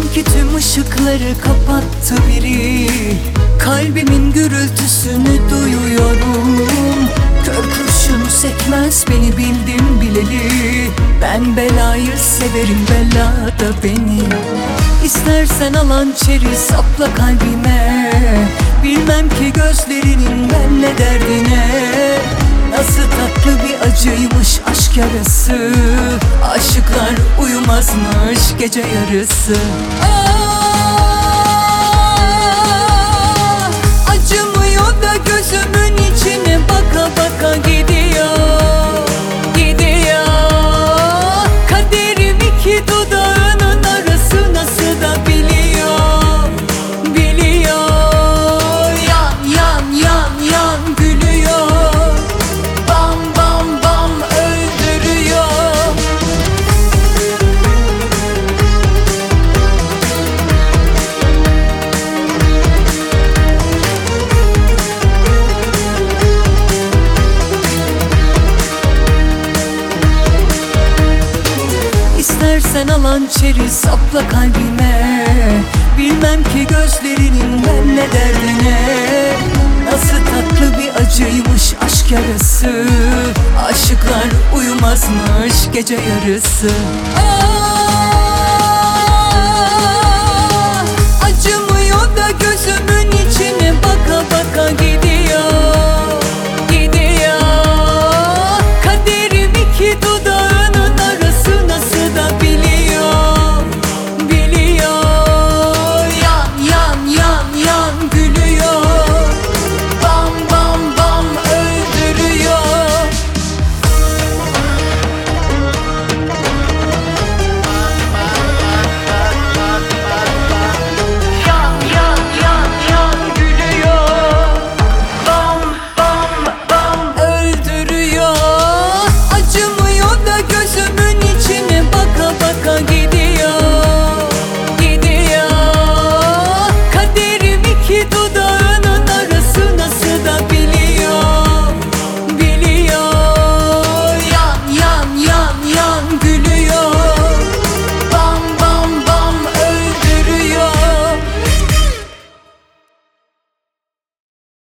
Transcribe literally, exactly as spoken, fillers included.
Sanki tüm ışıkları kapattı biri. Kalbimin gürültüsünü duyuyorum. Kör kurşun sekmez beni bildim bileli. Ben belayı severim, bela da beni. İstersen al hançeri sapla kalbime. Bilmem ki gözlerinin benle derdine. Nasıl tatlı bir acıymış aşk yarası. Aşıklar uyumazmış gece yarısı. Ah, acımıyor da gözümün içine baka baka gidiyor, gidiyor. Kaderim iki dudağının arası, nasıl da biliyor, biliyor. Yan yan yan yan gülüyor. Bam bam bam öldürüyor. İstersen al hançeri sapla kalbime. Bilmem ki gözlerinin benle derdine. Nasıl tatlı bir acıymış aşk yarası. Aşıklar uyumazmış gece yarısı. Ah!